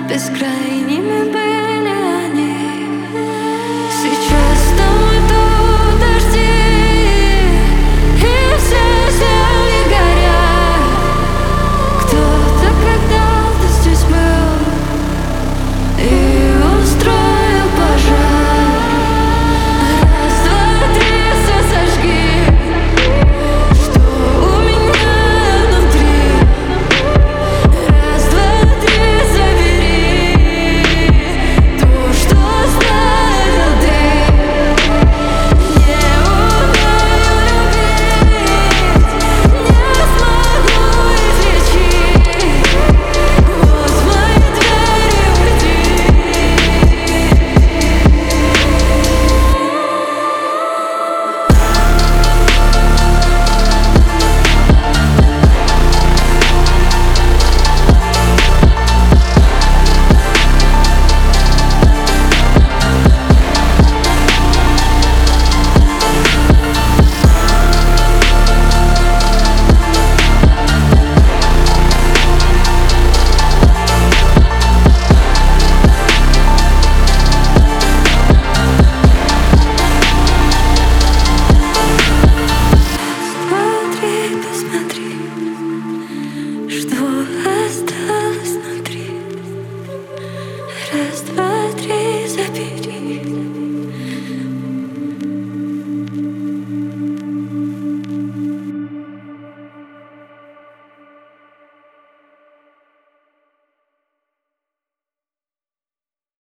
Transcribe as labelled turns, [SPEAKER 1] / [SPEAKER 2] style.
[SPEAKER 1] Бескрайними были они. Сейчас там идут дожди, и все земли горят. Кто-то когда-то здесь был и устроил пожар. Раз, два, три, все сожги, что у меня внутри. Раз, два, три, забери то, что оставил ты. Не умею любить, не смогу излечить. Вот в мои двери уйди. Смотри, посмотри, что осталось внутри. Раз, два, три, забери